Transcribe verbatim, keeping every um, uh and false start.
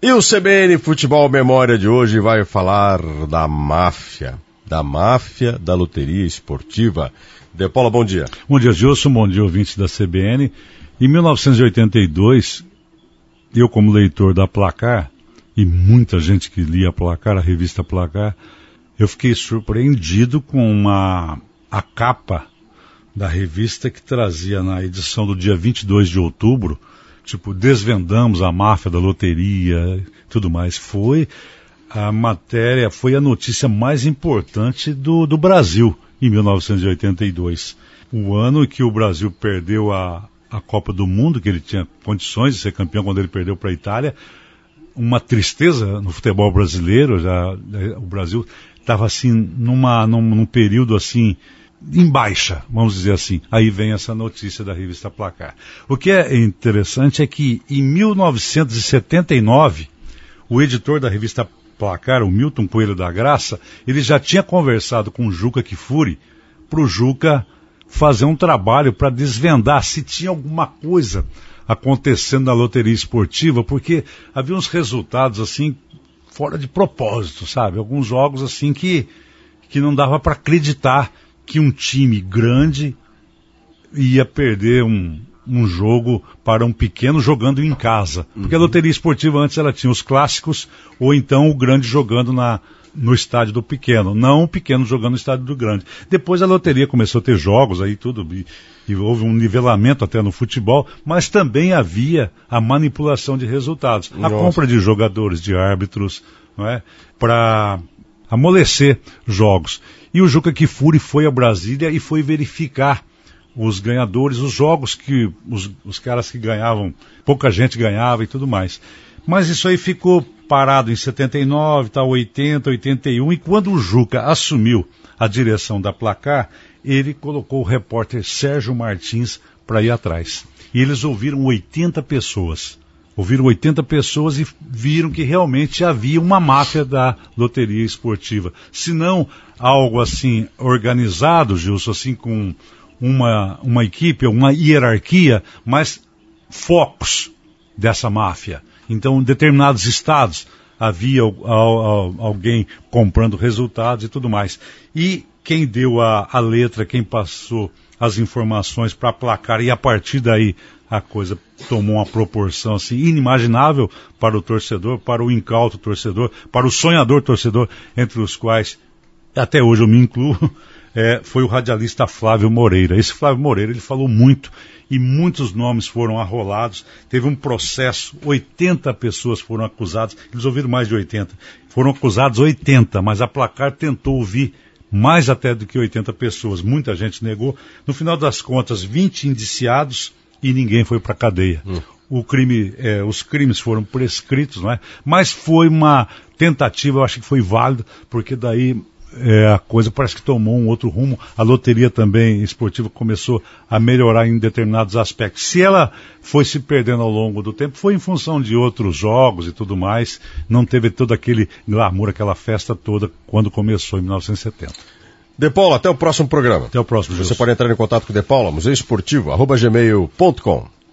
E o C B N Futebol Memória de hoje vai falar da máfia, da máfia da loteria esportiva. De Paula, bom dia. Bom dia, Gilson, bom dia, ouvintes da C B N. Em mil novecentos e oitenta e dois, eu como leitor da Placar, e muita gente que lia a Placar, a revista Placar, eu fiquei surpreendido com uma, a capa da revista que trazia na edição do dia vinte e dois de outubro, tipo, desvendamos a máfia da loteria e tudo mais. Foi a matéria, foi a notícia mais importante do, do Brasil em mil novecentos e oitenta e dois. O ano em que o Brasil perdeu a, a Copa do Mundo, que ele tinha condições de ser campeão quando ele perdeu para a Itália. Uma tristeza no futebol brasileiro, já, o Brasil estava assim, numa, num, num período assim, em baixa, vamos dizer assim. Aí vem essa notícia da revista Placar. O que é interessante é que em mil novecentos e setenta e nove, o editor da revista Placar, o Milton Coelho da Graça, ele já tinha conversado com o Juca Kfouri para o Juca fazer um trabalho para desvendar se tinha alguma coisa acontecendo na loteria esportiva, porque havia uns resultados assim fora de propósito, sabe? Alguns jogos assim que, que não dava para acreditar que um time grande ia perder um, um jogo para um pequeno jogando em casa. Porque uhum. a loteria esportiva antes ela tinha os clássicos ou então o grande jogando na, no estádio do pequeno, não o pequeno jogando no estádio do grande. Depois a loteria começou a ter jogos aí tudo, e, e houve um nivelamento até no futebol, mas também havia a manipulação de resultados, Nossa. a compra de jogadores, de árbitros, não é? Para amolecer jogos. E o Juca Kfouri foi a Brasília e foi verificar os ganhadores, os jogos que os, os caras que ganhavam, pouca gente ganhava e tudo mais. Mas isso aí ficou parado em setenta e nove, tá, oitenta, oitenta e um, e quando o Juca assumiu a direção da Placar, ele colocou o repórter Sérgio Martins para ir atrás. E eles ouviram oitenta pessoas. Ouviram oitenta pessoas e viram que realmente havia uma máfia da loteria esportiva. Se não algo assim organizado, Gilson, assim com uma, uma equipe, uma hierarquia, mas focos dessa máfia. Então, em determinados estados havia al, al, alguém comprando resultados e tudo mais. E quem deu a, a letra, quem passou as informações para a Placar, e a partir daí a coisa tomou uma proporção assim, inimaginável para o torcedor, para o incauto torcedor, para o sonhador torcedor, entre os quais, até hoje eu me incluo, é, foi o radialista Flávio Moreira. Esse Flávio Moreira, ele falou muito, e muitos nomes foram arrolados, teve um processo, oitenta pessoas foram acusadas, eles ouviram mais de oitenta, foram acusados oitenta, mas a Placar tentou ouvir mais até do que oitenta pessoas, muita gente negou. No final das contas, vinte indiciados e ninguém foi para a cadeia. Hum. O crime, é, os crimes foram prescritos, não é? Mas foi uma tentativa, eu acho que foi válida, porque daí é, a coisa parece que tomou um outro rumo. A loteria também esportiva começou a melhorar em determinados aspectos. Se ela foi se perdendo ao longo do tempo, foi em função de outros jogos e tudo mais. Não teve todo aquele glamour, aquela festa toda quando começou em mil novecentos e setenta. De Paula, até o próximo programa. Até o próximo, Você pode entrar em contato com o De Paula, museu esportivo, arroba gmail ponto com.